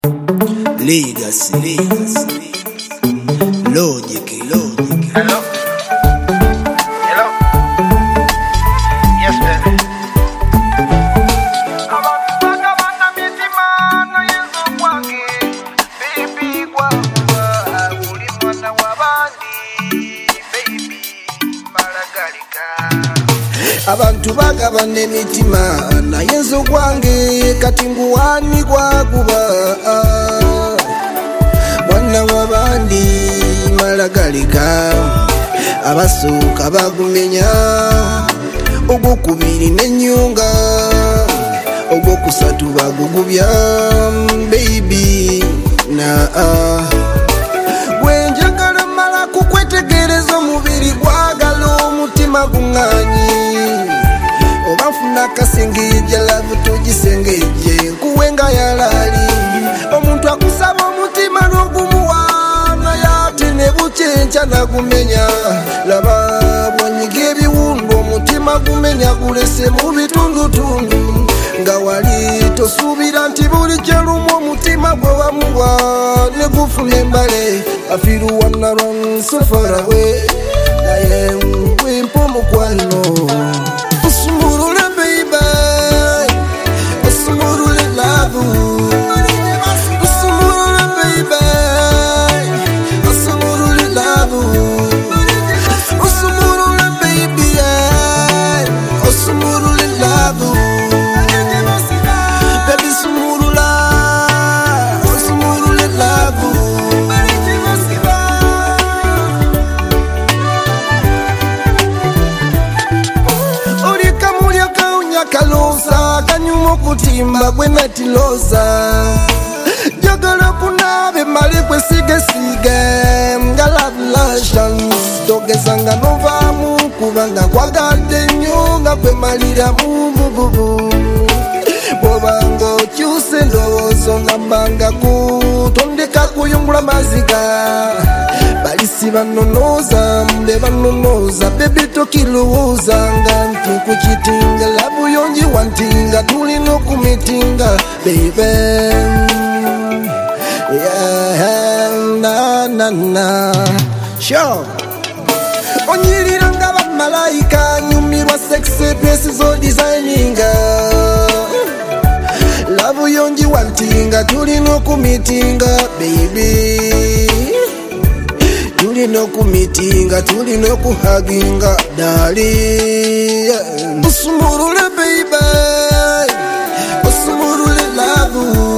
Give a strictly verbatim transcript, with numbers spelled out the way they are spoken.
Legacy, legacy, logic, logic. Hello? Hello? Yes, baby. Abantu bagabana emitima naye nze gwange kati nguwani gwakuba mwana w'abandi malagalika abasooka bagumenya ogwokubiri n'ennyunga ogwokusatu bagugubya baby na gwenjagala mala kukwetegereza omubiri gwagala omutima guŋŋaanyi obanfuna kasengejja lavu togisengejje nkuwenga yalaali omuntu akusaba omutima n'ogumuwaana yate ne bukyenkya nagumenya laba bwanyiga ebiwundu omutima gumenya gulese mu bitundutundu nga wali tosuubira nti buli kyerumu omutima gwe wamuwa ne gufuna embale afiru wanna run so far away naye wimpa omukwano osumulule baby osumulule love osumulule baby osumulule love osumulule baby osumulule love baby sumulula osumulule love kalosa kanyuma okutimba gwe natiloza jagala kunabe male kwesigesige nga love lotions togezanga novaamu kubanga kwagadde nnyo nga kwemalira mubububu bwobanga okyuse ndowoozo nga mbanga kutondeka kuyungula maziga balisi banonoza mbe banonoza bebi tokilowooza nga ntukukitinga labuyonji wantinga tulina okumitinga bebe yeah, na, na, na. Sure. Onyirira nga bamalayika nyumirwa sexy dresses o designinga labuyonji wantinga tulina okumitinga baby tulina okumitinga tulina okuhaginga dali osumulule baby osumulule love